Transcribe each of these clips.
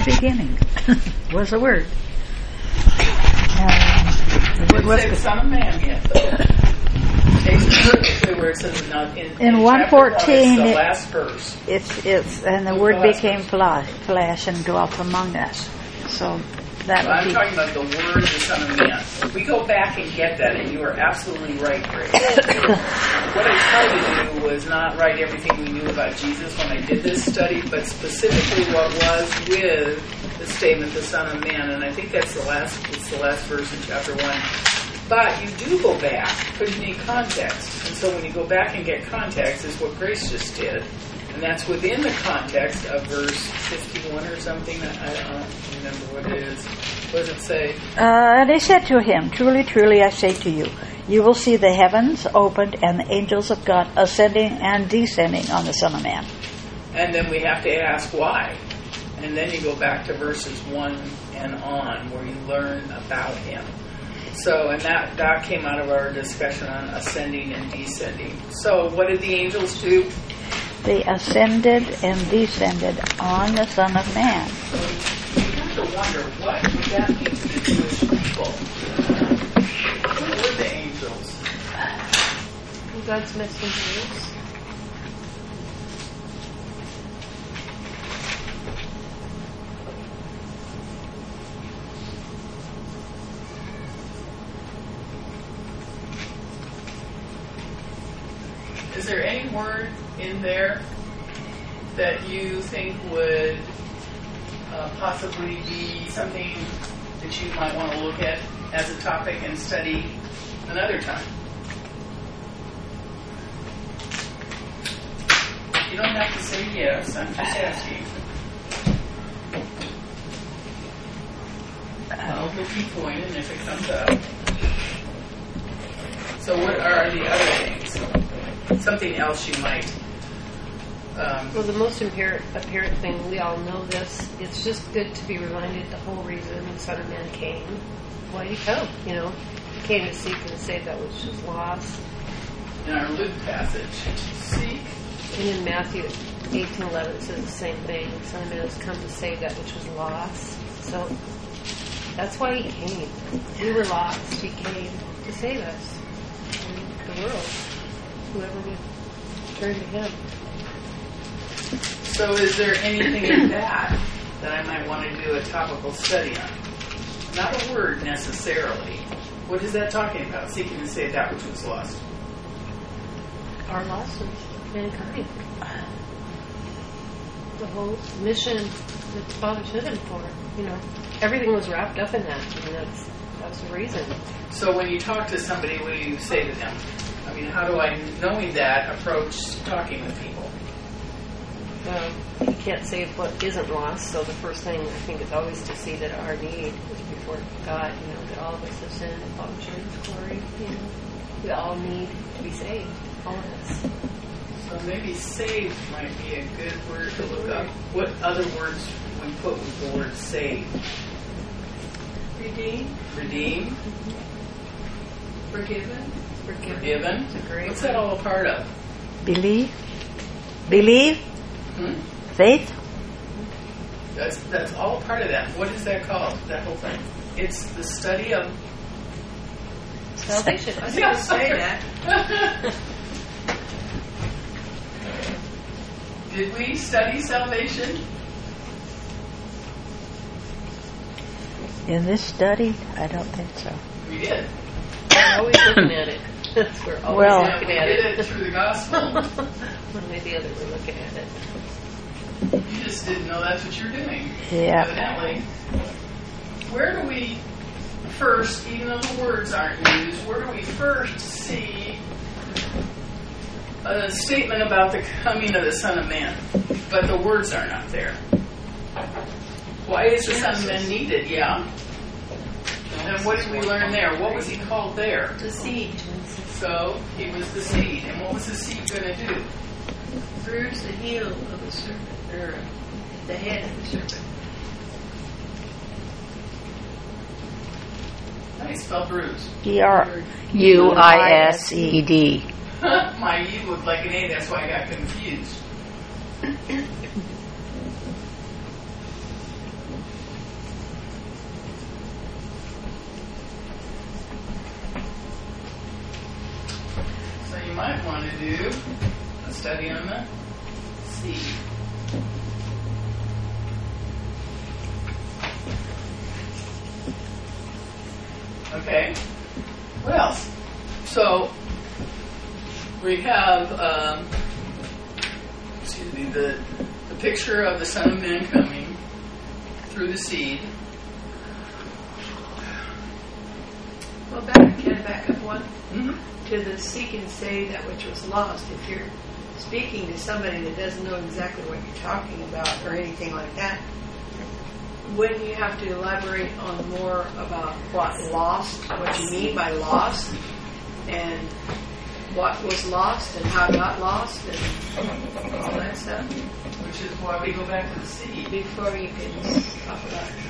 beginning was the Word. The Word was the Son of Man yet, though. Where it says in 1:14, the last verse. It's and the Word became flesh and dwelt among us. So that I'm talking about the Word of the Son of Man. We go back and get that, and you are absolutely right, Grace. What I tried to do was not write everything we knew about Jesus when I did this study, but specifically what was with the statement, the Son of Man, and I think it's the last verse in chapter 1. But you do go back because you need context. And so when you go back and get context is what Grace just did. And that's within the context of verse 51 or something. I don't remember what it is. What does it say? They said to him, "Truly, truly, I say to you, you will see the heavens opened and the angels of God ascending and descending on the Son of Man." And then we have to ask why. And then you go back to verses 1 and on where you learn about him. So, and that came out of our discussion on ascending and descending. So, what did the angels do? They ascended and descended on the Son of Man. So you have to wonder, what would that mean to the Jewish people? Who were the angels? God's messengers. Is there any word in there that you think would possibly be something that you might want to look at as a topic and study another time? You don't have to say yes, I'm just asking. We'll keep going, and if it comes up. So what are the other things? Something else you might... well, the most apparent thing, we all know this, it's just good to be reminded the whole reason the Son of Man came. Why did he come? You know, he came to seek and save that which was lost. In our Luke passage, seek. And in Matthew 18:11 it says the same thing. The Son of Man has come to save that which was lost. So that's why he came. We were lost. He came to save us. And the world. Whoever would turn to him. So is there anything in that I might want to do a topical study on? Not a word necessarily. What is that talking about? Seeking to save that which was lost. Our loss of mankind. The whole mission that the Father took him for. You know, everything was wrapped up in that. And that's the reason. So when you talk to somebody, what do you say to them? I mean, how do I, knowing that, approach talking with people? You can't save what isn't lost, so the first thing I think is always to see that our need is before God, you know, that all of us have sinned and fallen short of His glory, you know. We all need to be saved, all of us. So maybe saved might be a good word to look up. What other words we put with the word saved? Redeemed. Redeemed. Mm-hmm. Forgiven. Forgiven. Great. What's that all a part of? Believe. Faith. That's all part of that. What is that called? That whole thing? It's the study of Salvation. I was going to say that. Did we study salvation? In this study, I don't think so. We did. We're always looking at it. We're always looking at it. We did it through the gospel. One way or the other, we're looking at it. You just didn't know that's what you're doing. Yeah. Evidently. Where do we first, even though the words aren't used, where do we first see a statement about the coming of the Son of Man, but the words are not there? Why is the Son of Man needed? Yeah. And what did we learn there? What was he called there? The seed. So he was the seed. And what was the seed going to do? Bruise the heel of the serpent, or the head of the serpent. How do you spell bruise? Bruised. My U looked like an A, that's why I got confused. to do a study on the seed. Okay. What else? So we have the picture of the Son of Man coming through the seed. Well, can I back up one? Mm-hmm. To the seek and save that which was lost. If you're speaking to somebody that doesn't know exactly what you're talking about or anything like that, wouldn't you have to elaborate on more about what lost, what you mean by lost, and what was lost and how it got lost and all that stuff? Which is why we go back to the seed. Before you can talk about it.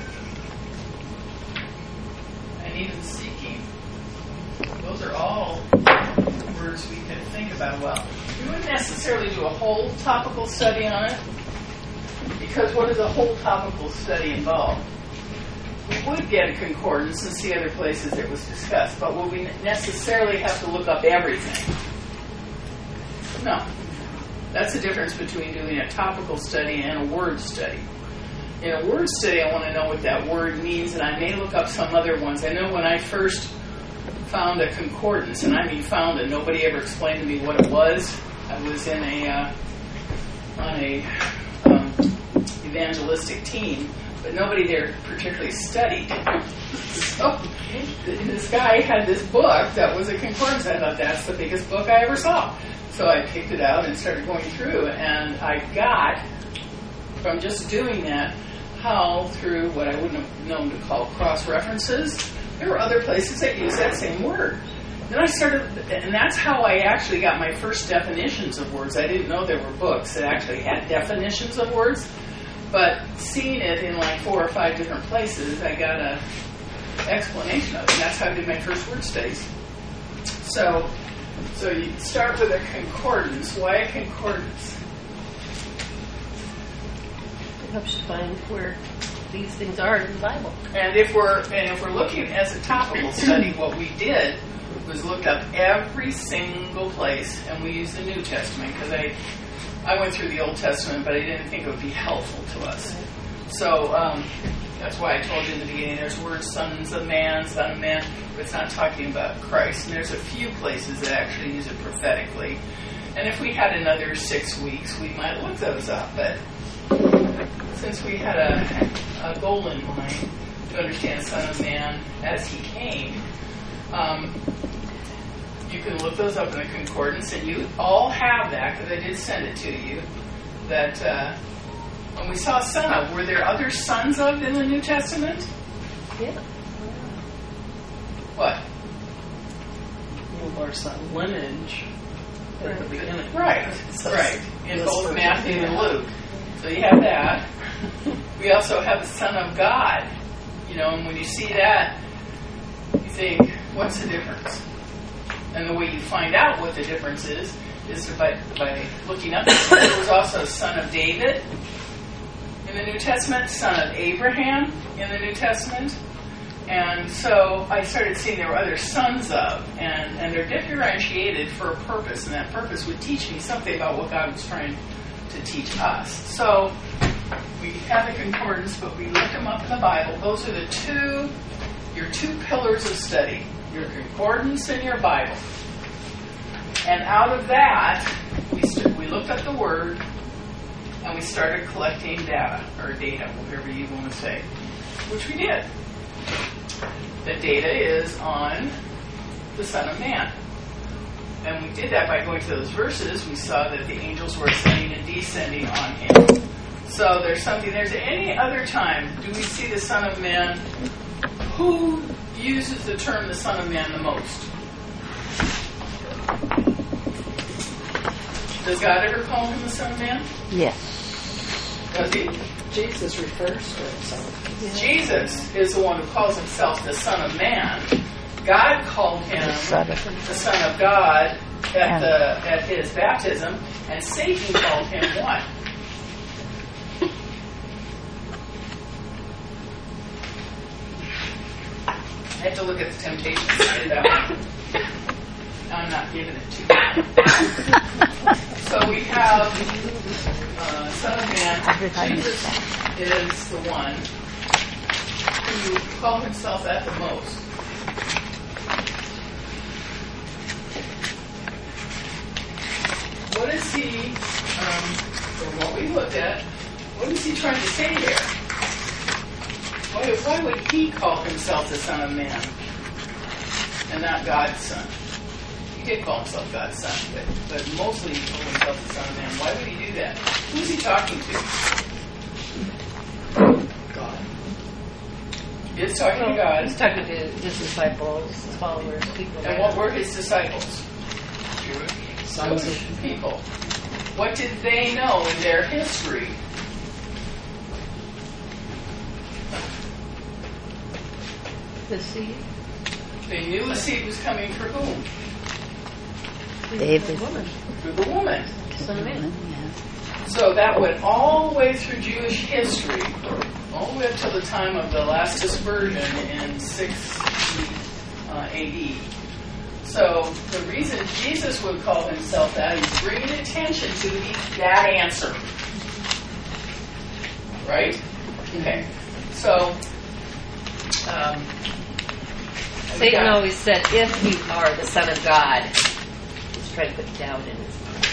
And even seeking. Those are all words we can think about. Well, we wouldn't necessarily do a whole topical study on it, because what does a whole topical study involve? We would get a concordance and see other places it was discussed, but will we necessarily have to look up everything? No. That's the difference between doing a topical study and a word study. In a word study, I want to know what that word means, and I may look up some other ones. I know when I first found a concordance, and I mean found it, nobody ever explained to me what it was. I was in on a evangelistic team, but nobody there particularly studied. So this guy had this book that was a concordance. I thought, that's the biggest book I ever saw. So I picked it out and started going through, and I got, from just doing that, how through what I wouldn't have known to call cross-references, there were other places that used that same word. Then I started, and that's how I actually got my first definitions of words. I didn't know there were books that actually had definitions of words, but seeing it in like 4 or 5 different places, I got an explanation of it, and that's how I did my first word studies. So you start with a concordance. Why a concordance? It helps you find where these things are in the Bible. And if we're looking as a topical study, what we did was look up every single place, and we used the New Testament because I went through the Old Testament, but I didn't think it would be helpful to us. So that's why I told you in the beginning, there's words, sons of man, son of man, but it's not talking about Christ. And there's a few places that actually use it prophetically. And if we had another 6 weeks, we might look those up. But since we had a goal in mind to understand Son of Man as he came, you can look those up in the concordance, and you all have that, because I did send it to you, that when we saw son of, were there other sons of in the New Testament? Yeah. What? Well, our son lineage at the beginning. Right, right. In both Matthew and Luke. So you have that. We also have the Son of God. And when you see that, you think, what's the difference? And the way you find out what the difference is by looking up. There was also Son of David in the New Testament, Son of Abraham in the New Testament. And so I started seeing there were other sons of, and they're differentiated for a purpose, and that purpose would teach me something about what God was trying to teach us. So we have the concordance, but we look them up in the Bible. Those are your two pillars of study, your concordance and your Bible. And out of that, we looked up the word, and we started collecting data, whatever you want to say, which we did. The data is on the Son of Man. And we did that by going to those verses. We saw that the angels were ascending and descending on him. So there's any other time do we see the Son of Man? Who uses the term the Son of Man the most? Does God ever call him the Son of Man? Yes. Does he? Jesus refers to himself. Yeah. Jesus is the one who calls himself the Son of Man. God called him the Son of God at his baptism, and Satan called him what? I have to look at the temptations to get it out. I'm not giving it to you. So we have Son of Man. Jesus is the one who called himself that the most. What is he, from what we looked at, what is he trying to say there? Why would he call himself the Son of Man and not God's Son? He did call himself God's Son, but mostly he called himself the Son of Man. Why would he do that? Who's he talking to? God. He's talking to God. He's talking to his disciples, followers, people. And what were his disciples? Jewish people. What did they know in their history? The seed? They knew the seed was coming for whom? David. For the woman. Son of Man. So that went all the way through Jewish history, all the way up to the time of the last dispersion in 60 AD. So the reason Jesus would call himself that, he's bringing attention to that answer. Right? Okay. So, Satan always said, if you are the Son of God, he's trying to put doubt in his mind.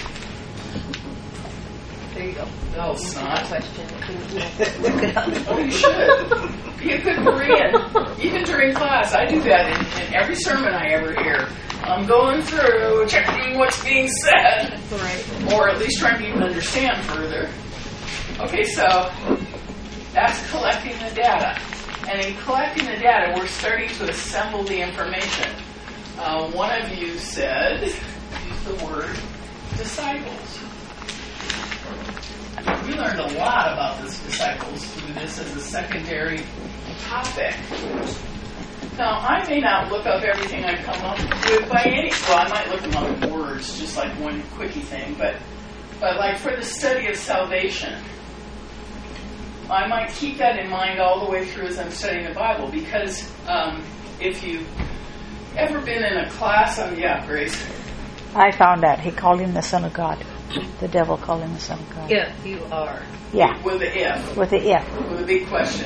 There you go. no, it's not. Question. Oh, you should. Be a good Korean. Even during class, I do that in every sermon I ever hear. I'm going through, checking what's being said. Right. Or at least trying to even understand further. Okay, so that's collecting the data. And in collecting the data, we're starting to assemble the information. One of you said, used the word disciples. We learned a lot about the disciples through this as a secondary topic. Now, I may not look up everything I come up with by any... Well, I might look them up in words, just like one quickie thing. But like for the study of salvation, I might keep that in mind all the way through as I'm studying the Bible. Because if you've ever been in a class on... Yeah, Grace? I found out. He called him the Son of God. The devil called him the Son of God. If you are. Yeah. With the if. With the if. With a big question.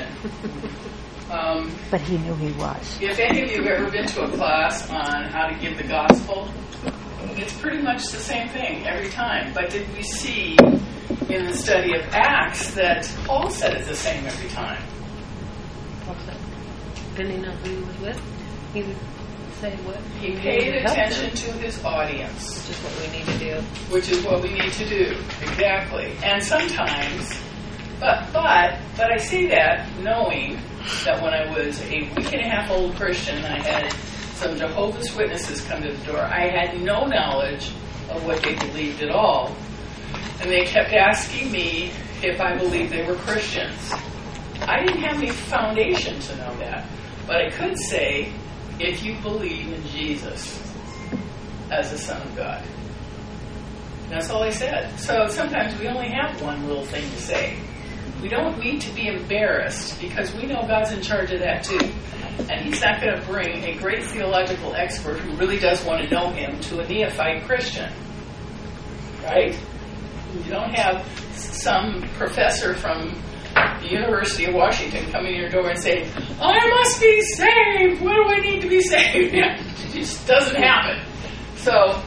But he knew he was. If any of you have ever been to a class on how to give the gospel, it's pretty much the same thing every time. But did we see in the study of Acts that Paul said it the same every time? What's that? Depending on who he was with, he would say what? He paid attention to his audience. Which is what we need to do. Which is what we need to do. Exactly. And sometimes, but I say that knowing that when I was a week and a half old Christian, I had some Jehovah's Witnesses come to the door. I had no knowledge of what they believed at all. And they kept asking me if I believed they were Christians. I didn't have any foundation to know that. But I could say, if you believe in Jesus as the Son of God. That's all I said. So sometimes we only have one little thing to say. We don't need to be embarrassed because we know God's in charge of that too. And He's not going to bring a great theological expert who really does want to know Him to a neophyte Christian. Right? You don't have some professor from the University of Washington coming to your door and saying, I must be saved! What do I need to be saved? It just doesn't happen. So,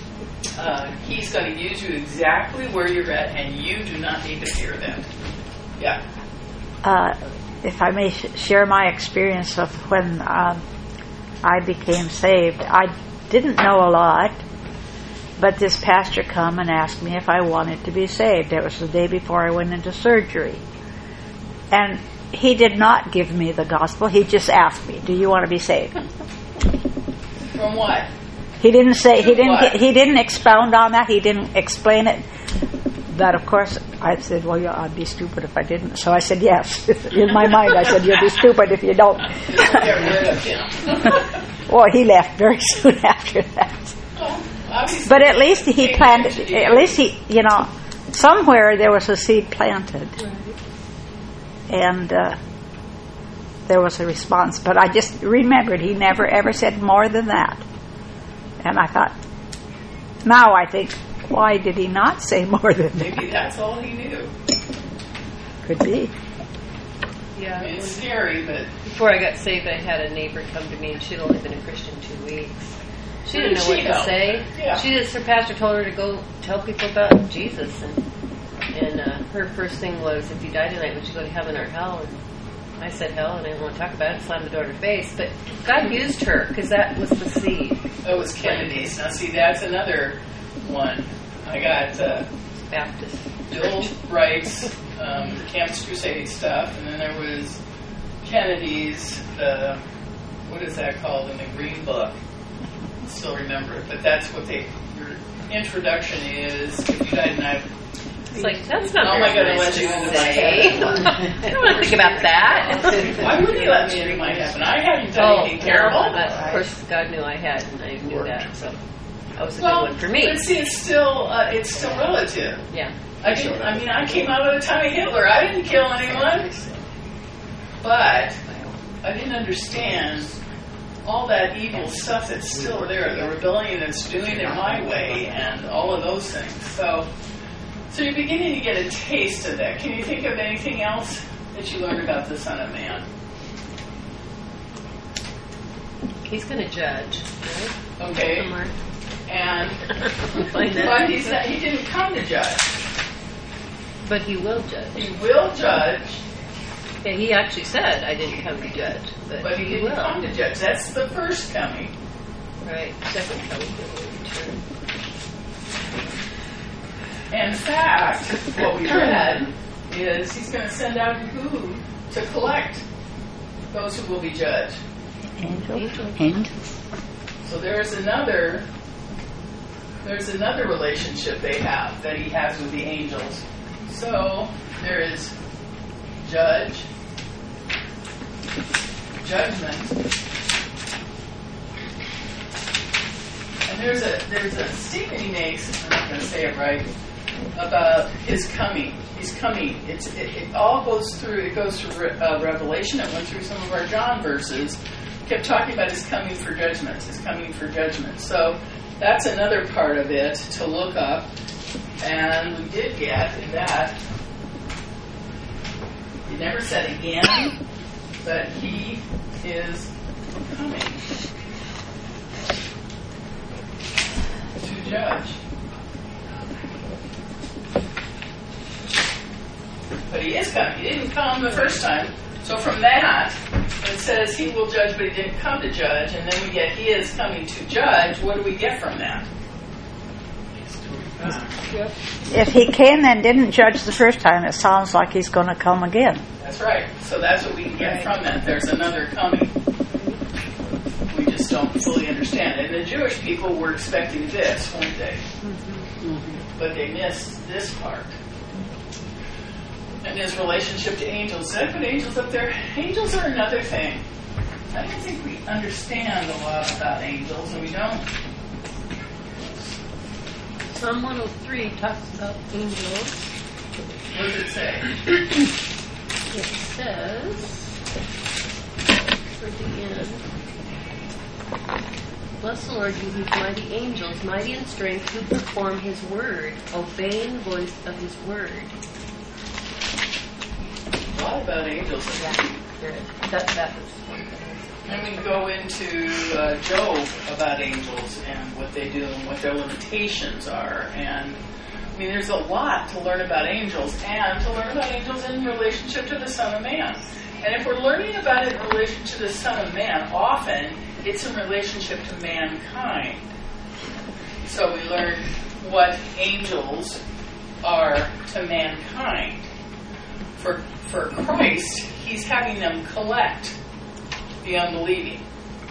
He's going to use you exactly where you're at, and you do not need to fear that. Yeah. If I may share my experience of when I became saved, I didn't know a lot, but this pastor come and asked me if I wanted to be saved. It was the day before I went into surgery. And he did not give me the gospel. He just asked me, do you want to be saved? From what? He didn't say, he What? didn't expound on that. He didn't explain it. But of course, I said, well, yeah, I'd be stupid if I didn't. So I said, yes. In my mind, I said, you'll be stupid if you don't. Get rid of him. Well, he left very soon after that. Obviously, But at least he planted, at least he, somewhere there was a seed planted. And there was a response. But I just remembered he never ever said more than that. And I thought, now I think, why did he not say more than that? Maybe that's all he knew. Could be. Yeah. I mean, it's scary, but Before I got saved, I had a neighbor come to me, and she'd only been a Christian 2 weeks. She didn't know what to say. Yeah. Her pastor told her to go tell people about Jesus, and her first thing was, if you die tonight, would you go to heaven or hell? And I said hell, and I didn't want to talk about it, slammed the door in her face. But God used her, because that was the seed. that was Kennedy's. Now, see, that's another one. I got Baptist. Bill Wright's the Campus Crusade stuff, and then there was Kennedy's, what is that called in the Green Book? I still remember it, but that's what your introduction is. If you die tonight, It's like, that's not how am I very going to nice let you to into my say. heaven? I don't want to think about that. Why would he let me into my heaven? I hadn't done anything terrible. But of course, God knew I had, and I knew that, so that was a Well, good one for me. but see, it's still relative. Yeah. I came out of the time of Hitler. I didn't kill anyone, but I didn't understand all that evil stuff that's still there, the rebellion that's doing it my way, and all of those things. So you're beginning to get a taste of that. Can you think of anything else that you learned about the Son of Man? He's going to judge, right? Okay, Somewhere. and Find that. but he didn't come to judge. But he will judge. He will judge, Yeah, he actually said, I didn't come to judge. but he didn't will. come to judge. That's the first coming. Right. Second coming will return. In fact, what we read is he's going to send out who to collect those who will be judged. Angels. So there's another relationship they have that he has with the angels. So there is judge, judgment, and there's a statement he makes. I'm not going to say it right, about his coming. He's coming. It all goes through. It goes through Revelation. It went through some of our John verses. Kept talking about his coming for judgment. His coming for judgment. So that's another part of it to look up. And we did get in that. He never said again, but he is coming to judge. But he is coming. He didn't come the first time. So from that, it says he will judge, but he didn't come to judge. And then we get he is coming to judge. What do we get from that? If he came and didn't judge the first time, it sounds like he's going to come again. That's right. So that's what we can get from that. There's another coming. We just don't fully understand it. And the Jewish people were expecting this, weren't they? But they missed this part. And his relationship to angels. Did I put angels up there? Angels are another thing. I don't think we understand a lot about angels, and we don't. Psalm 103 talks about angels. What does it say? It says, for the end, bless the Lord, you whose mighty angels, mighty in strength, who perform his word, obeying the voice of his word. A lot about angels. That was one thing. And we go into Job about angels and what they do and what their limitations are. And I mean, there's a lot to learn about angels, and to learn about angels in relationship to the Son of Man. And if we're learning about it in relation to the Son of Man, often it's in relationship to mankind. So we learn what angels are to mankind. For Christ, he's having them collect the unbelieving.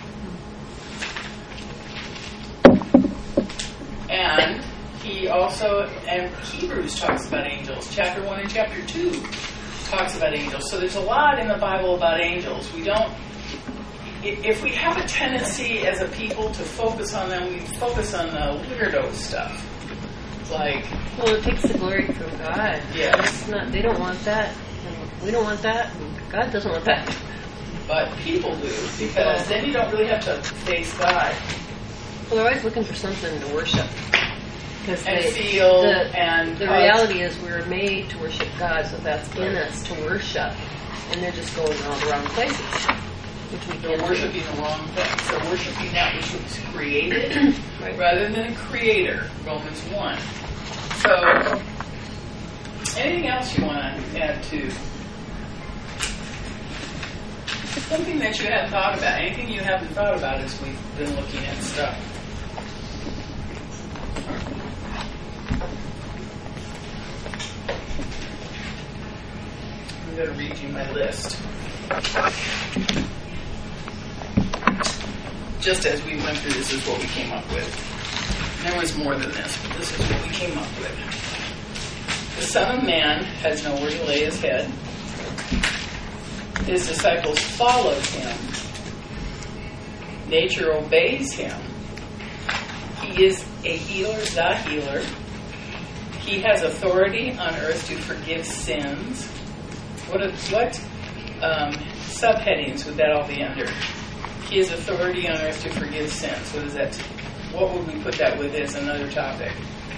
And he also, and Hebrews talks about angels. Chapter 1 and chapter 2 talks about angels. So there's a lot in the Bible about angels. We don't, if we have a tendency as a people to focus on them, we focus on the weirdo stuff. Like, well, it takes the glory from God. Yeah. It's not, they don't want that. And we don't want that. And God doesn't want that. but people do, because then you don't really have to face God. Well, they're always looking for something to worship. Because and feel and the reality is we're made to worship God, so that's in us to worship. And they're just going all the wrong places, which we they're can't worshiping the wrong thing. They're worshiping that which was created rather than a creator. Romans 1. So, anything else you want to add to? Something that you hadn't thought about. Anything you haven't thought about as we've been looking at stuff. I'm going to read you my list. Just as we went through, this is what we came up with. There was more than this, but this is what we came up with. The Son of Man has nowhere to lay his head. His disciples followed him. Nature obeys him. He is a healer, the healer. He has authority on earth to forgive sins. What subheadings would that all be under? He has authority on earth to forgive sins. What is that? What would we put that with as another topic?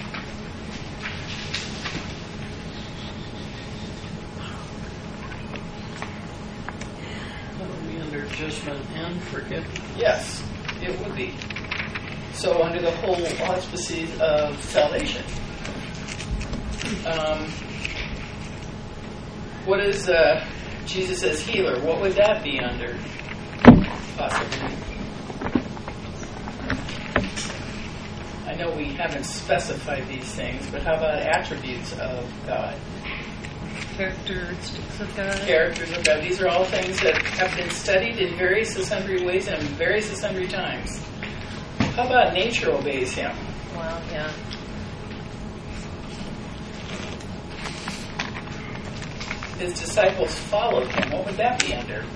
That would be under judgment and forgiveness. Yes, it would be. So under the whole auspices of salvation. What is Jesus as healer? What would that be under? Possibly. I know we haven't specified these things, but how about attributes of God? Characteristics of God. Characters of God. These are all things that have been studied in various and sundry ways and various and sundry times. How about nature obeys him? Wow, yeah. His disciples followed him. What would that be under?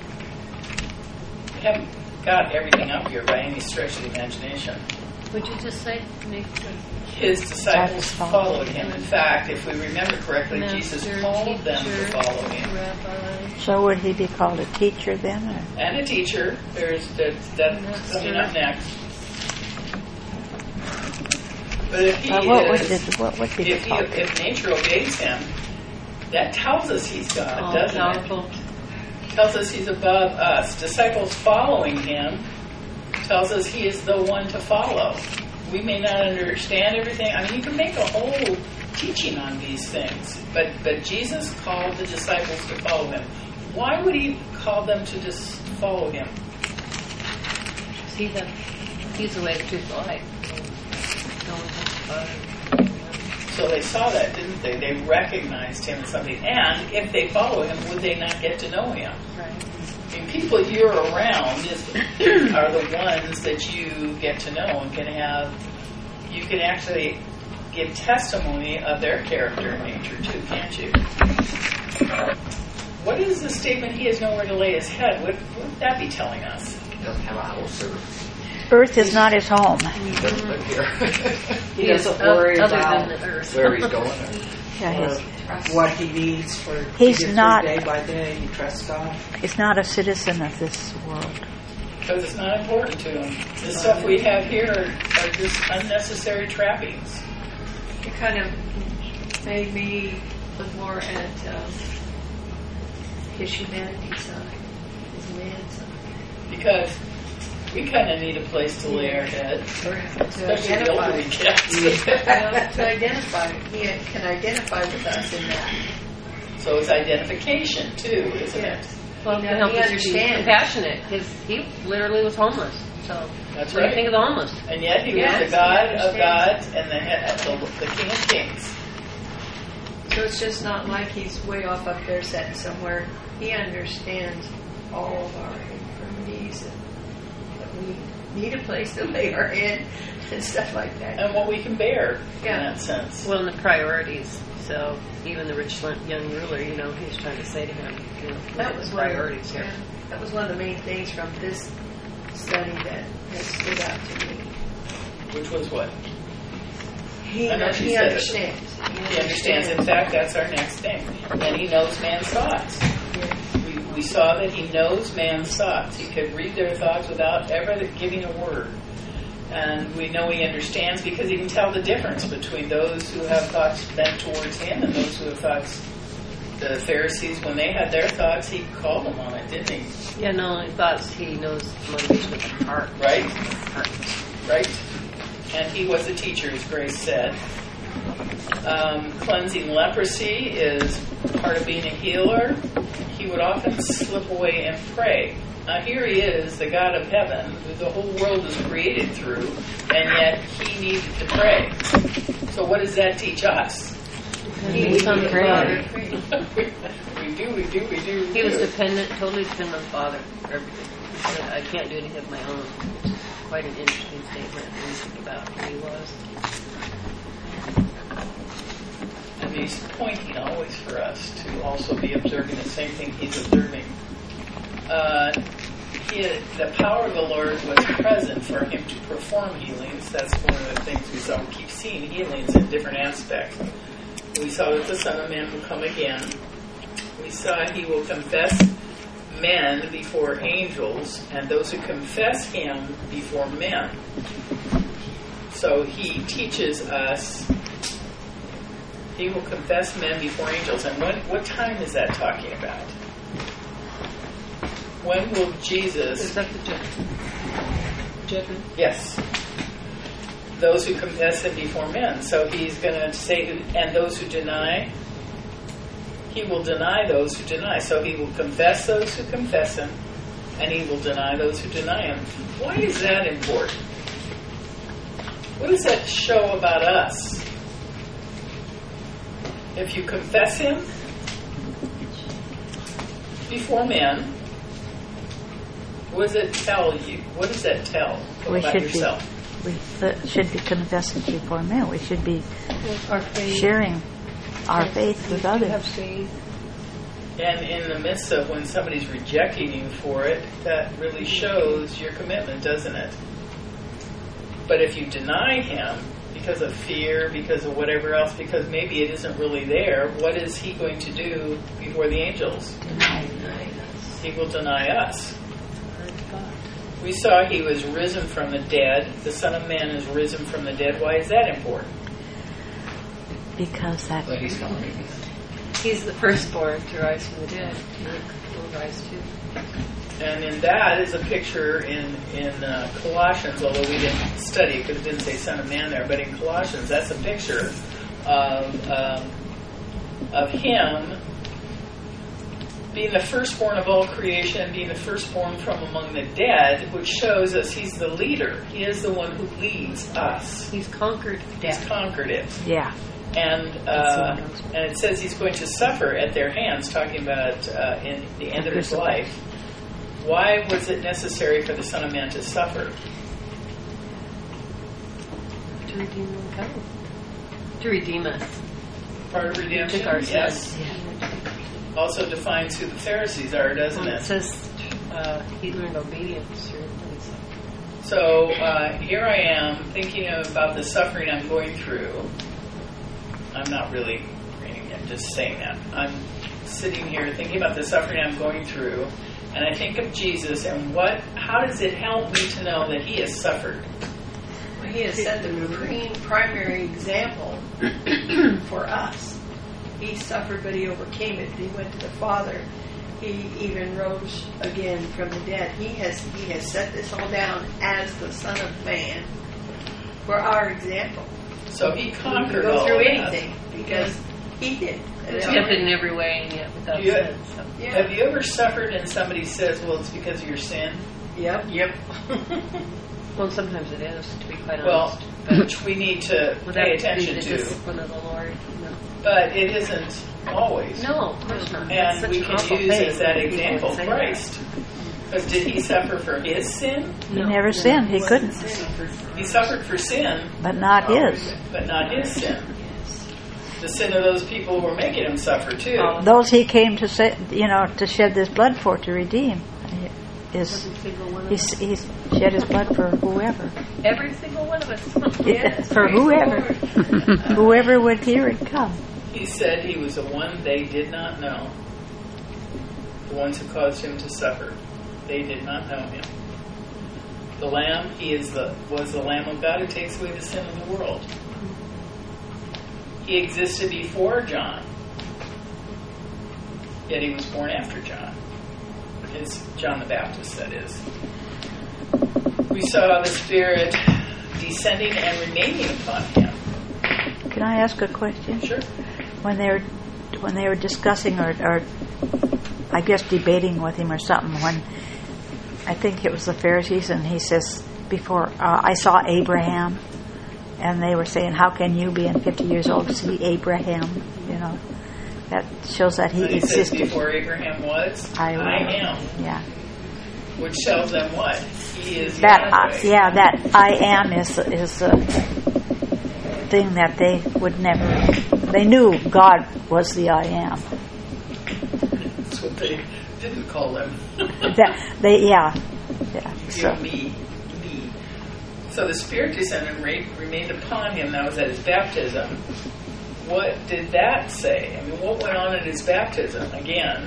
We haven't got everything up here by any stretch of the imagination. Would you just say nature? His disciples followed him. In fact, if we remember correctly, Master, Jesus called them to teacher, follow him. Rabbi. So would he be called a teacher then? Or? And a teacher. There's that's coming up next. But if he if nature obeys him, that tells us he's God, doesn't powerful. it? Tells us he's above us. Disciples following him tells us he is the one to follow. We may not understand everything. I mean, you can make a whole teaching on these things. But Jesus called the disciples to follow him. Why would he call them to just follow him? See that he's the way, the truth, the life. So they saw that, didn't they? They recognized him as something. And if they follow him, would they not get to know him? Right. I mean, people you're around are the ones that you get to know and you can actually give testimony of their character and nature too, can't you? What is the statement, he has nowhere to lay his head? What would that be telling us? He doesn't have a house or Earth is not his home. he doesn't live here. He doesn't worry other about than the earth. Where he's going. Yeah, or what he needs for He's to get not- through day by day. He trusts God. he's not a citizen of this world. Because it's not important to him. The stuff we have here are just unnecessary trappings. It kind of made me look more at his humanity side, his man side. Because we kind of need a place to lay our head. Especially the older we get. To identify, he can identify with us in that. So it's identification too, isn't it? Well, He to help us to be understands. compassionate, because he literally was homeless. So, That's what do you right. think of the homeless? And yet he was Yes, the God he of understands. gods and the King of kings. So it's just not like he's way off up there sitting somewhere. He understands all of our infirmities and that we need a place to lay our head and stuff like that. And what we can bear Yeah. in that sense. Well, and the priorities. So, even the rich young ruler, he's trying to say to him, That was the one of, priorities here. that was one of the main things from this study that has stood out to me. Which was what? He I know she he said it. understands. He understands. In fact, that's our next thing. And he knows man's thoughts. We saw that he knows man's thoughts. He could read their thoughts without ever giving a word. And we know he understands because he can tell the difference between those who have thoughts bent towards him and those who have thoughts. The Pharisees, when they had their thoughts, he called them on it, didn't he? Yeah, no, I thought he knows the motivation of the heart. Right? Heart. Right? And he was a teacher, as Grace said. Cleansing leprosy is part of being a healer. He would often slip away and pray. Now here he is, the God of heaven, who the whole world was created through, and yet he needed to pray. So what does that teach us? He was on prayer. We do. He was totally dependent on the Father for everything. He said, I can't do anything of my own. Quite an interesting statement when you think about who he was. And he's pointing always for us to also be observing the same thing he's observing. The power of the Lord was present for him to perform healings. That's one of the things we saw. We keep seeing healings in different aspects. We saw that the Son of Man will come again. We saw he will confess men before angels, and those who confess him before men. So he teaches us he will confess men before angels. And what time is that talking about? When will Jesus... Is that the judgment? Yes. Those who confess him before men. So he's going to say, and those who deny, he will deny those who deny. So he will confess those who confess him, and he will deny those who deny him. Why is that important? What does that show about us? If you confess him before men, what does it tell you? What does that tell about yourself? We should be confessing before men. We should be Our faith. sharing our faith with others. Have faith. And in the midst of when somebody's rejecting you for it, that really shows your commitment, doesn't it? But if you deny him because of fear, because of whatever else, because maybe it isn't really there, what is he going to do before the angels? He will deny us. We saw he was risen from the dead. The Son of Man is risen from the dead. Why is that important? Because that... But he's coming. He's the firstborn to rise from the dead. He will rise too. And in that is a picture in Colossians, although we didn't study it because it didn't say Son of Man there, but in Colossians, that's a picture of him being the firstborn of all creation, being the firstborn from among the dead, which shows us he's the leader. He is the one who leads us. He's conquered death. He's conquered it. Yeah. And it says he's going to suffer at their hands, talking about in the end of his life. Why was it necessary for the Son of Man to suffer? To redeem mankind. To redeem us. Part of redemption, Took our yes. sins. Also defines who the Pharisees are, doesn't It it? says he learned obedience through things. So here I am thinking about the suffering I'm going through. I'm not really reading it, just saying that. I'm sitting here thinking about the suffering I'm going through, and I think of Jesus, and how does it help me to know that he has suffered? Well, he has set the primary example for us. He suffered, but he overcame it. He went to the Father. He even rose again from the dead. He has set this all down as the Son of Man for our example. So he conquered We can go all through of anything because he did. Tempted in every way and yet without Yeah. sin. So. Yeah. Have you ever suffered and somebody says, well, it's because of your sin? Yep. Well, sometimes it is, to be quite Well, honest. which we need to Without pay attention the to. discipline of the Lord. No. But it isn't always. No, of course not. That's And such we an can awful use thing as that when people example say Christ. Because did he suffer for his sin? He never sinned. He couldn't. He suffered for sin, But not his. but not his sin. The sin of those people who were making him suffer too. Those he came to to shed this blood for, to redeem. Is Every single one of he's us. shed his blood for whoever. Every single one of us. For whoever. Whoever would hear it come. He said he was the one they did not know. The ones who caused him to suffer. They did not know him. the Lamb. He was the Lamb of God who takes away the sin of the world. He existed before John, yet he was born after John. It's John the Baptist, that is. We saw the Spirit descending and remaining upon him. Can I ask a question? Sure. When they were discussing or I guess debating with him or something, when I think it was the Pharisees, and he says, before I saw Abraham, and they were saying, how can you, being 50 years old, see Abraham? You know, that shows that he existed. Says before Abraham was, I am. Yeah. Which tells them what? He is that. Yahweh. That I am is a thing that they would never. They knew God was the I am. That's what they didn't call him. Yeah. So. Me. So the Spirit descended and remained upon him. That was at his baptism. What did that say? I mean, what went on at his baptism? Again,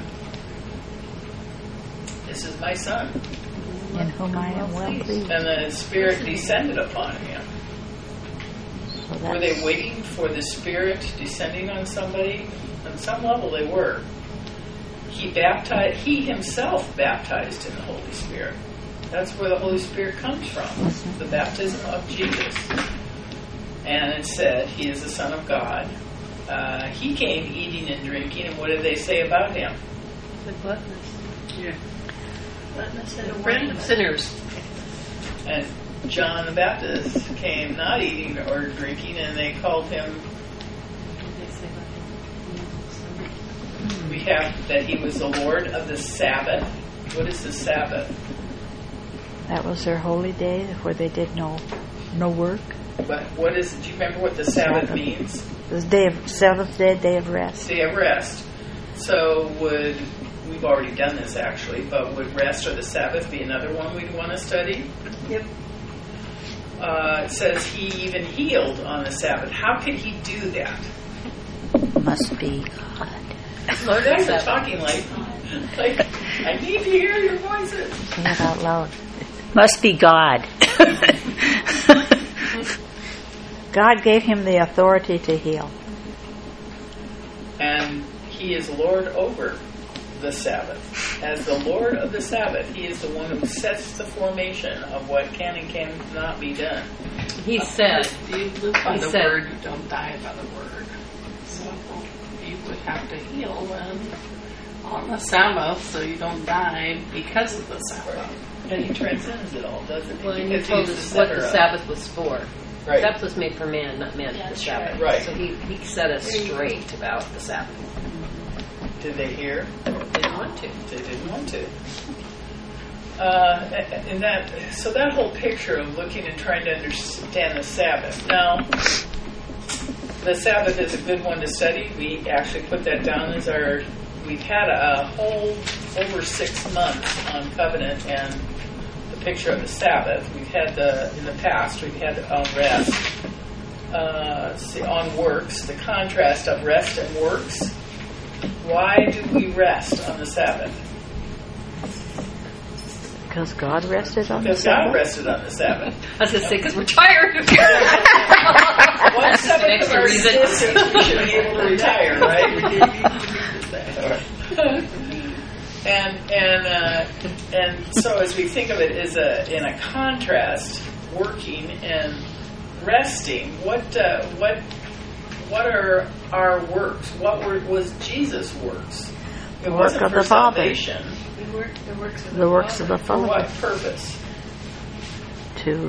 this is my Son, in whom I am well pleased. and the Spirit descended upon him. So were they waiting for the Spirit descending on somebody? On some level, they were. He himself baptized in the Holy Spirit. That's where the Holy Spirit comes from, the baptism of Jesus. And it said, he is the Son of God. He came eating and drinking, and what did they say about him? The gluttonous. Yeah. Gluttonous and a Friend of sinners. And John the Baptist came not eating or drinking, and they called him, we have that he was the Lord of the Sabbath. What is the Sabbath? That was their holy day where they did no work. But what is? Do you remember what the Sabbath means? The seventh day of rest. Day of rest. So we've already done this actually, but would rest or the Sabbath be another one we'd want to study? Yep. It says he even healed on the Sabbath. How could he do that? Must be God. Lord, that's talking like I need to hear your voices. Say it out loud. Must be God. God gave him the authority to heal. And he is Lord over the Sabbath. As the Lord of the Sabbath, he is the one who sets the formation of what can and cannot be done. He said, You live by He the said- word, you don't die by the word. So you would have to heal then on the Sabbath so you don't die because of the Sabbath. And he transcends it all, doesn't he? well, and he Because told he's us the what center the of- Sabbath was for. Right. Sabbath was made for man, not man for the Sabbath. Right. So he set us straight about the Sabbath. Did they hear? They didn't want to. They didn't want to. So that whole picture of looking and trying to understand the Sabbath. Now, the Sabbath is a good one to study. We actually put that down as our. We've had a whole over 6 months on covenant and the picture of the Sabbath. We've had in the past. We've had on rest. On works, the contrast of rest and works. Why do we rest on the Sabbath? Because God rested on the Because God Sabbath. rested on the Sabbath. I was going to say, because we're tired. 1/7 of extra our reason. existence, we should be able to retire, right? And so as we think of it as in a contrast, working and resting, what are our works? What was Jesus' works? It work wasn't of for the Father. salvation. The works of the For Father. what purpose? To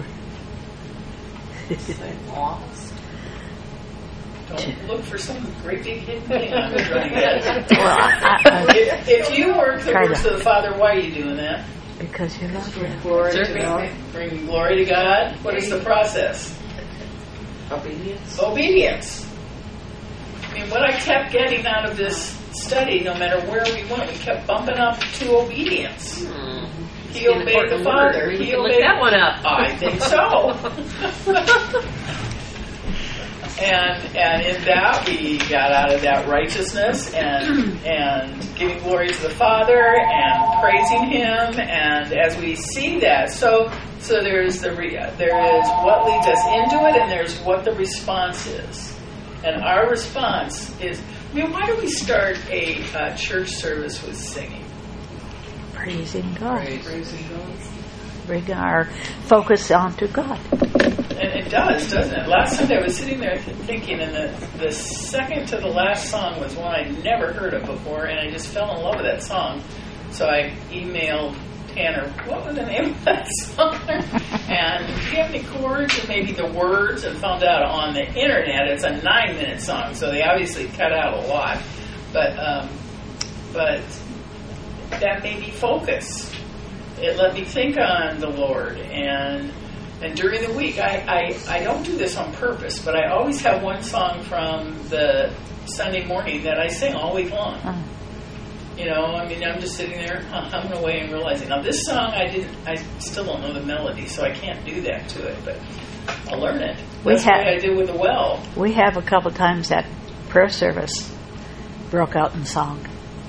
Say lost. Don't look for some great big hidden thing I'm trying to get. well, If you work the Kinda. works of the Father, why are you doing that? because you love Him. Glory to Serving. God. Bring glory to God. What is the process? Obedience. Obedience. I mean, what I kept getting out of this study, no matter where we went, we kept bumping up to obedience. He An obeyed the important Father. word. We He can look obeyed. that one up. I think so. And in that we got out of that righteousness and giving glory to the Father and praising Him. And as we see that, so there is what leads us into it, and there's what the response is. And our response is, why do we start a church service with singing? Praising God. Praising God. Bring our focus onto God. And it does, doesn't it? Last Sunday I was sitting there thinking, and the second to the last song was one I'd never heard of before, and I just fell in love with that song. So I emailed Tanner, what was the name of that song? And do you have any chords and maybe the words? And found out on the internet it's a 9-minute song, so they obviously cut out a lot. But that made me focus. It let me think on the Lord, and during the week, I don't do this on purpose, but I always have one song from the Sunday morning that I sing all week long. I'm just sitting there humming away and realizing, now this song I still don't know the melody, so I can't do that to it, but I'll learn it. That's what I did with the well. We have a couple times that prayer service broke out in song.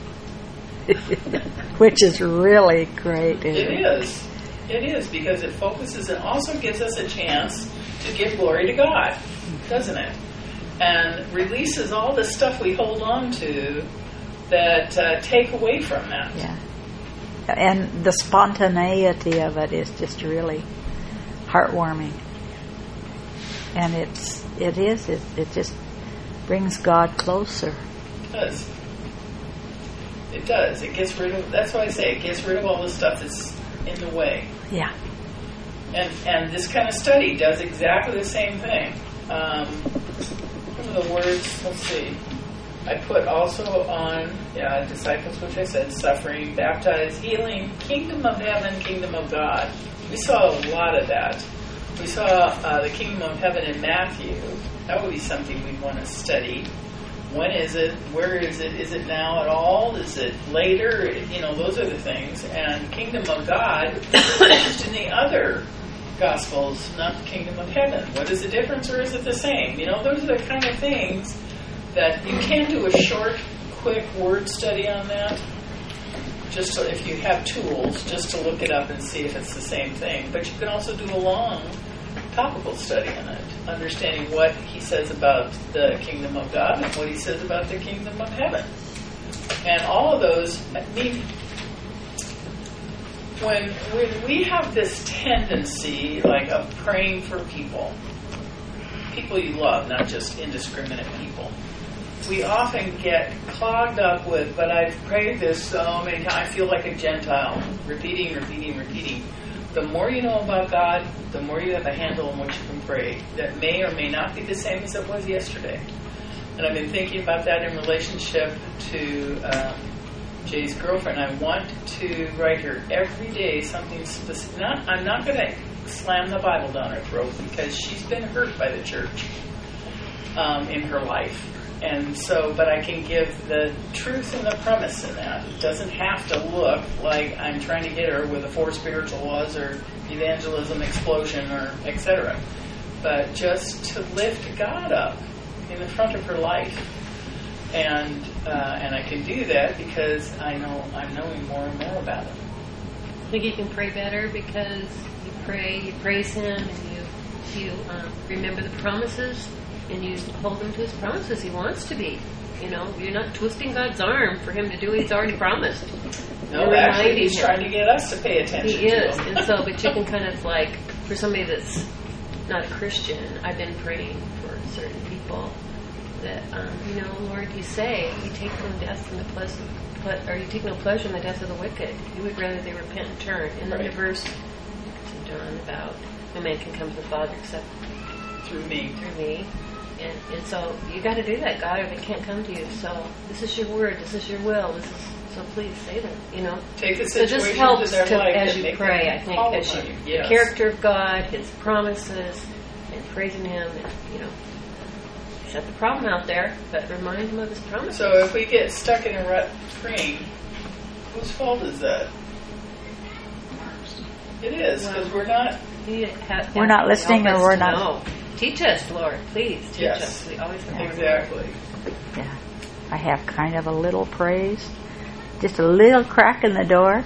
Which is really great. It is, because it focuses and also gives us a chance to give glory to God, doesn't it? And releases all the stuff we hold on to that take away from that. Yeah. And the spontaneity of it is just really heartwarming. And it just brings God closer. It does. It does. It gets rid of, that's why I say it gets rid of all the stuff that's in the way. Yeah. And this kind of study does exactly the same thing. Some of the words, let's see. I put also on disciples, which I said, suffering, baptized, healing, kingdom of heaven, kingdom of God. We saw a lot of that. We saw the kingdom of heaven in Matthew. That would be something we'd want to study. When is it? Where is it? Is it now at all? Is it later? Those are the things. And kingdom of God is used in the other Gospels, not the kingdom of heaven. What is the difference, or is it the same? Those are the kind of things that you can do a short, quick word study on that. Just so if you have tools, just to look it up and see if it's the same thing. But you can also do a long topical study on it, understanding what he says about the kingdom of God and what he says about the kingdom of heaven. And all of those, when we have this tendency, like, of praying for people you love, not just indiscriminate people, we often get clogged up with, but I've prayed this so many times, I feel like a Gentile, repeating. The more you know about God, the more you have a handle on what you can pray. That may or may not be the same as it was yesterday. And I've been thinking about that in relationship to Jay's girlfriend. I want to write her every day something specific. I'm not going to slam the Bible down her throat, because she's been hurt by the church in her life. And so, but I can give the truth and the premise in that. It doesn't have to look like I'm trying to hit her with the 4 spiritual laws or evangelism explosion or etc. But just to lift God up in the front of her life. And I can do that because I'm knowing more and more about Him. I think you can pray better because you praise Him, and you remember the promises, and you hold Him to His promises. He wants to be. You're not twisting God's arm for Him to do what He's already promised. No, actually, He's trying to get us to pay attention. He is, and so, but you can kind of like, for somebody that's not a Christian, I've been praying for certain people that, Lord, you say you take no death from the pleasant, or you take no pleasure in the death of the wicked. You would rather they repent and turn. And then the verse in John about no man can come to the Father except through me. And so you got to do that, God, or they can't come to you. So this is your word. This is your will. So please say that. Take the situation so this helps to their life as you pray. I think as you, the character of God, His promises, and praising Him, and shut the problem out there, but remind Him of His promises. So if we get stuck in a rut praying, whose fault is that? It is, because we're not listening, or we're not. No. Teach us, Lord. Please teach Yes. us. We always have Exactly. Yeah. I have kind of a little praise, just a little crack in the door.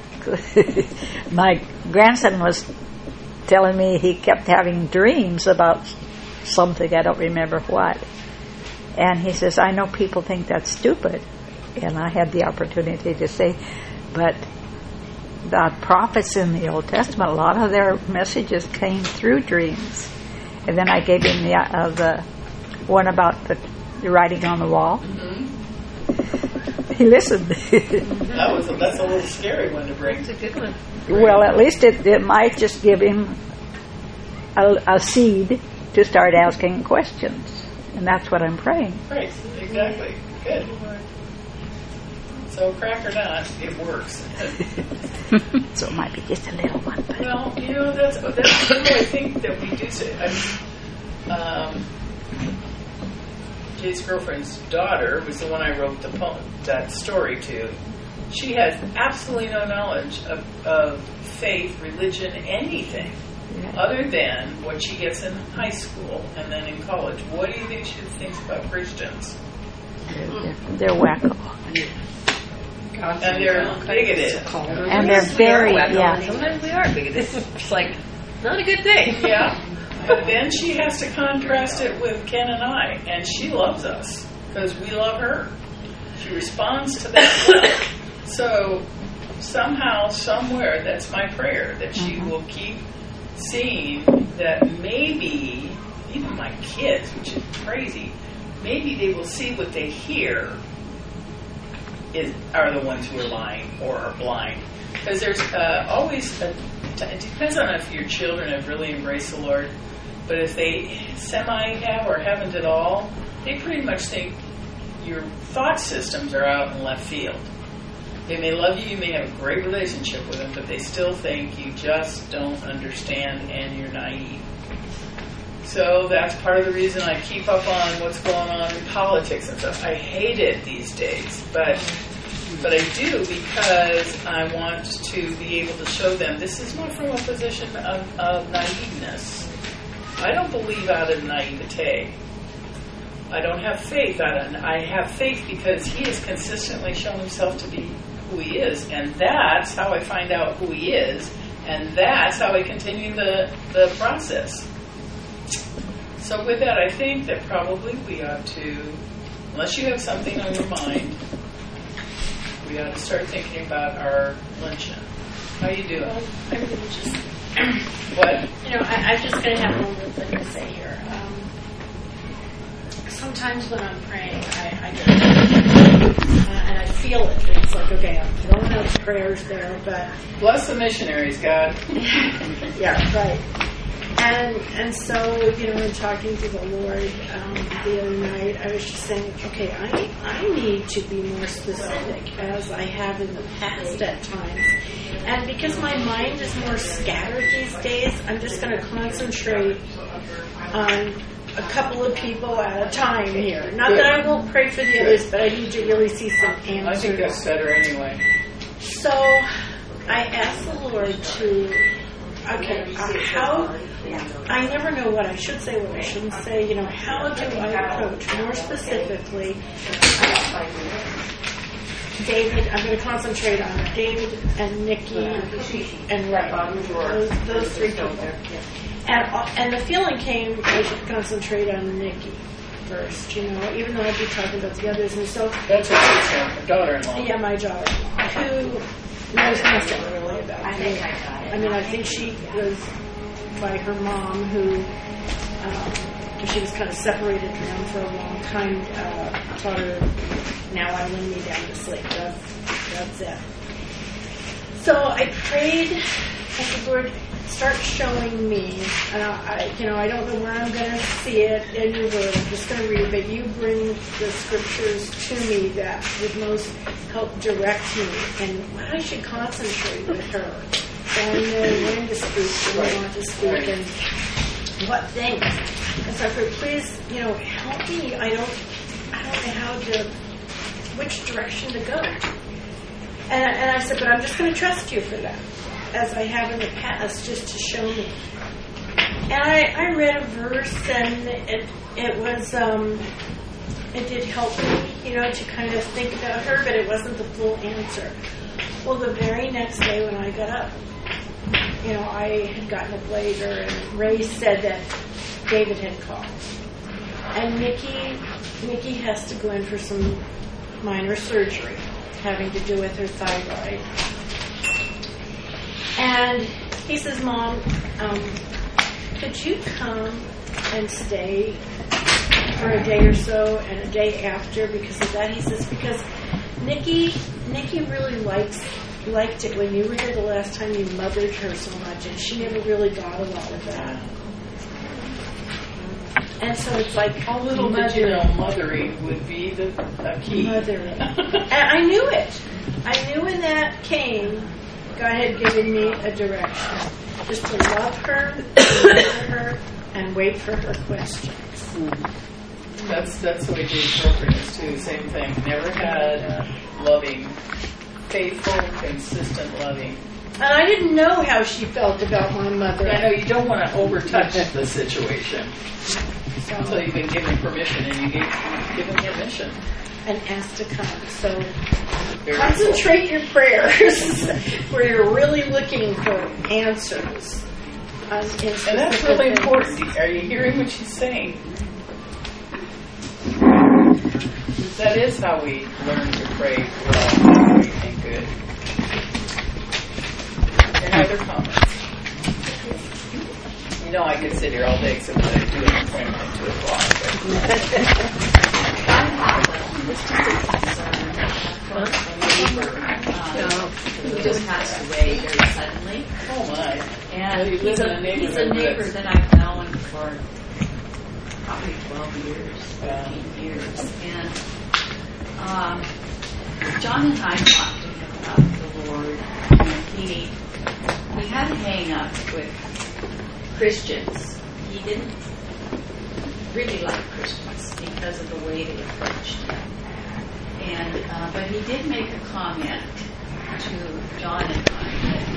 My grandson was telling me he kept having dreams about something, I don't remember what. And he says, I know people think that's stupid. And I had the opportunity to say, but the prophets in the Old Testament, a lot of their messages came through dreams. And then I gave him the one about the writing on the wall. Mm-hmm. He listened. That's a little scary one to bring. It's a good one. Well, at least it might just give him a seed to start asking questions. And that's what I'm praying. Right, exactly. Good. So, crack or not, it works. So it might be just a little one. But Well, that's I think that we do say. Jay's girlfriend's daughter was the one I wrote that story to. She has absolutely no knowledge of faith, religion, anything, other than what she gets in high school and then in college. What do you think she thinks about Christians? they're wacko. And they're bigoted. And they're very, yeah. Sometimes we are bigoted. It's like not a good thing. Yeah. But then she has to contrast it with Ken and I, and she loves us because we love her. She responds to that love. So somehow, somewhere, that's my prayer, that she will keep seeing that maybe, even my kids, which is crazy, maybe they will see what they hear are the ones who are lying or are blind. Because there's always, it depends on if your children have really embraced the Lord, but if they semi-have or haven't at all, they pretty much think your thought systems are out in left field. They may love you, you may have a great relationship with them, but they still think you just don't understand and you're naive. So that's part of the reason I keep up on what's going on in politics and stuff. I hate it these days, but I do because I want to be able to show them this is not from a position of naiveness. I don't believe out of naivete. I don't have faith out of it. I have faith because he has consistently shown himself to be who he is, and that's how I find out who he is, and that's how I continue the process. So with that, I think that probably we ought to, unless you have something on your mind, we ought to start thinking about our luncheon. How you doing? Well, I'm going to just, What? I'm just going to have one little thing to say here. Sometimes when I'm praying, I get and I feel it. It's like, okay, I'm throwing out prayers there, but Bless the missionaries, God. yeah, right. And so, in talking to the Lord the other night, I was just saying, okay, I need to be more specific, as I have in the past at times. And because my mind is more scattered these days, I'm just going to concentrate on a couple of people at a time here. Not that I won't pray for the others, but I need to really see some answers. I think that's better anyway. So I asked the Lord to, how, I never know what I should say, what I shouldn't say, how do I approach more specifically David? I'm going to concentrate on David and Nikki and Ray. Those three people. And the feeling came I should concentrate on Nikki first, even though I'd be talking about the others. And so That's your sister, daughter-in-law. yeah, my daughter-in-law, who knows nothing really about me. I think she was by her mom, who she was kind of separated from them for a long time. Taught her, now I lay me down to sleep. That's it. So I prayed, I said, Lord, start showing me. I don't know where I'm going to see it in your word. I'm just going to read, but you bring the scriptures to me that would most help direct me and what I should concentrate with her. So I know when to speak, when not to speak, and what things. And so I said, please, help me. I don't know which direction to go. And I said, but I'm just going to trust you for that, as I have in the past, just to show me. And I read a verse, and it was, it did help me, to kind of think about her, but it wasn't the full answer. Well, the very next day when I got up, I had gotten up later, and Ray said that David had called. And Nikki has to go in for some minor surgery having to do with her thyroid. And he says, Mom, could you come and stay for a day or so and a day after because of that? He says, because Nikki really liked it when you were here the last time you mothered her so much, and she never really got a lot of that. And so it's like a little mothering. Mothering would be the key. Mothering. And I knew it. I knew when that came, God had given me a direction. Just to love her, listen to her, and wait for her questions. That's the way James Wilford is too. Same thing. Never had loving, faithful, consistent loving. And I didn't know how she felt about my mother. I know you don't want to overtouch the situation. So you've been given permission, and you gave given permission. And asked to come. So Very concentrate your prayers where you're really looking for answers. And that's really important. Are you hearing what she's saying? That is how we learn to pray well and good. Any other comments? I could sit here all day except that I do an appointment at 2 o'clock. I have just a concern from a neighbor who just passed away very suddenly. Oh my. And well, he's a neighbor that I've known for probably 12 years, 15 years. And John and I talked to him about the Lord. And he had a hang up with Christians. He didn't really like Christians because of the way they approached him. And but he did make a comment to John and I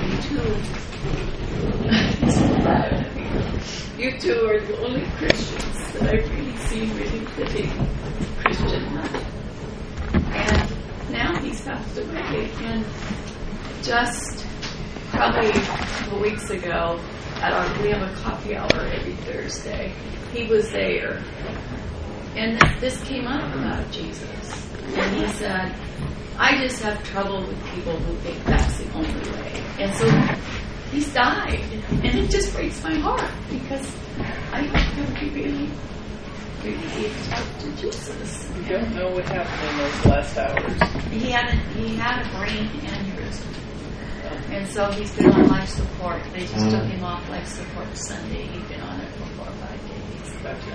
that you two are the only Christians that I really see really fitting Christian life. And now he's passed away. And just probably a couple weeks ago, we have a coffee hour every Thursday. He was there. And this came up about Jesus. And he said, I just have trouble with people who think that's the only way. And so he's died. And it just breaks my heart because I want him to really talk to Jesus. You don't know what happened in those last hours. He had a brain aneurysm. And so he's been on life support. They just took him off life support Sunday. He's been on it for 4 or 5 days.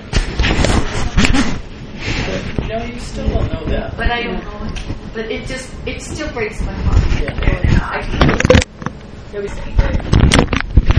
But, you still don't know that. But I don't know it. But it still breaks my heart. Yeah. I can't.